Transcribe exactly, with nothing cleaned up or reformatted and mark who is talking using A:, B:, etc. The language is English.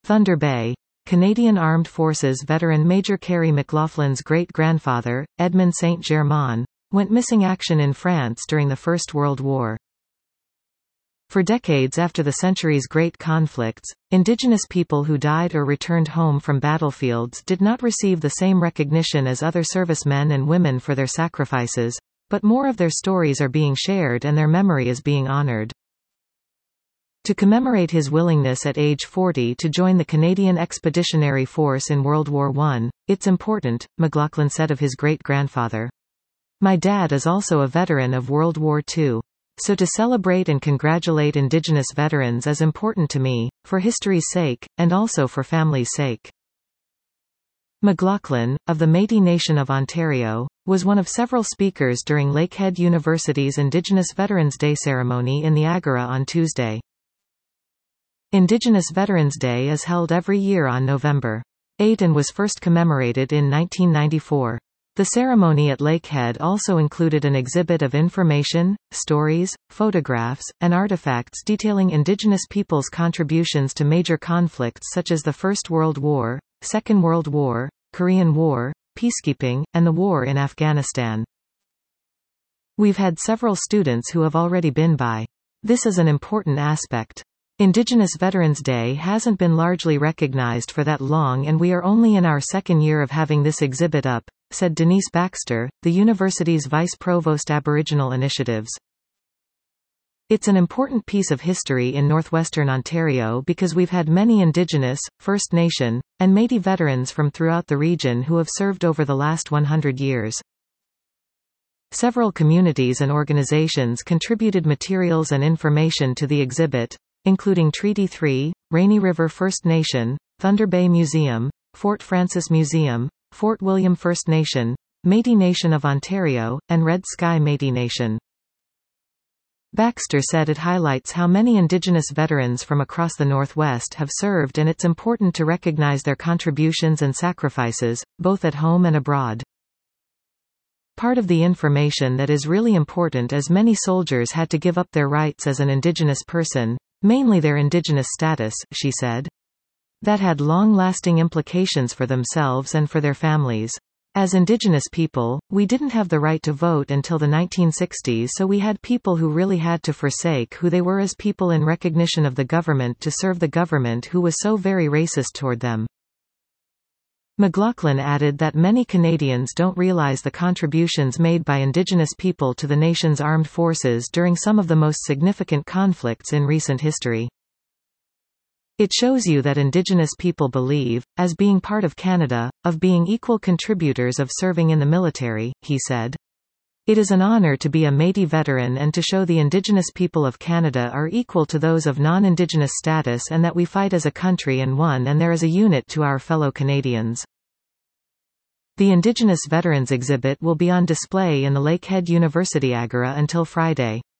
A: Thunder Bay. Canadian Armed Forces veteran Major Carey McLaughlin's great-grandfather, Edmund Saint Germain, went missing action in France during the First World War. For decades after the century's great conflicts, Indigenous people who died or returned home from battlefields did not receive the same recognition as other servicemen and women for their sacrifices, but more of their stories are being shared and their memory is being honored. To commemorate his willingness at age forty to join the Canadian Expeditionary Force in World War One, it's important, McLaughlin said of his great-grandfather. My dad is also a veteran of World War Two. So to celebrate and congratulate Indigenous veterans is important to me, for history's sake, and also for family's sake. McLaughlin, of the Métis Nation of Ontario, was one of several speakers during Lakehead University's Indigenous Veterans Day ceremony in the Agora on Tuesday. Indigenous Veterans Day is held every year on November eighth and was first commemorated in nineteen ninety-four. The ceremony at Lakehead also included an exhibit of information, stories, photographs, and artifacts detailing Indigenous peoples' contributions to major conflicts such as the First World War, Second World War, Korean War, peacekeeping, and the war in Afghanistan. We've had several students who have already been by. This is an important aspect. Indigenous Veterans Day hasn't been largely recognized for that long and we are only in our second year of having this exhibit up, said Denise Baxter, the university's Vice Provost Aboriginal Initiatives. It's an important piece of history in northwestern Ontario because we've had many Indigenous, First Nation, and Métis veterans from throughout the region who have served over the last one hundred years. Several communities and organizations contributed materials and information to the exhibit, including Treaty three, Rainy River First Nation, Thunder Bay Museum, Fort Frances Museum, Fort William First Nation, Métis Nation of Ontario, and Red Sky Métis Nation. Baxter said it highlights how many Indigenous veterans from across the Northwest have served and it's important to recognize their contributions and sacrifices, both at home and abroad. Part of the information that is really important is many soldiers had to give up their rights as an Indigenous person, mainly their Indigenous status, she said. That had long-lasting implications for themselves and for their families. As Indigenous people, we didn't have the right to vote until the nineteen sixties, so we had people who really had to forsake who they were as people in recognition of the government to serve the government who was so very racist toward them. McLaughlin added that many Canadians don't realize the contributions made by Indigenous people to the nation's armed forces during some of the most significant conflicts in recent history. It shows you that Indigenous people believe, as being part of Canada, of being equal contributors of serving in the military, he said. It is an honor to be a Métis veteran and to show the Indigenous people of Canada are equal to those of non-Indigenous status and that we fight as a country and one and there is a unit to our fellow Canadians. The Indigenous Veterans exhibit will be on display in the Lakehead University Agora until Friday.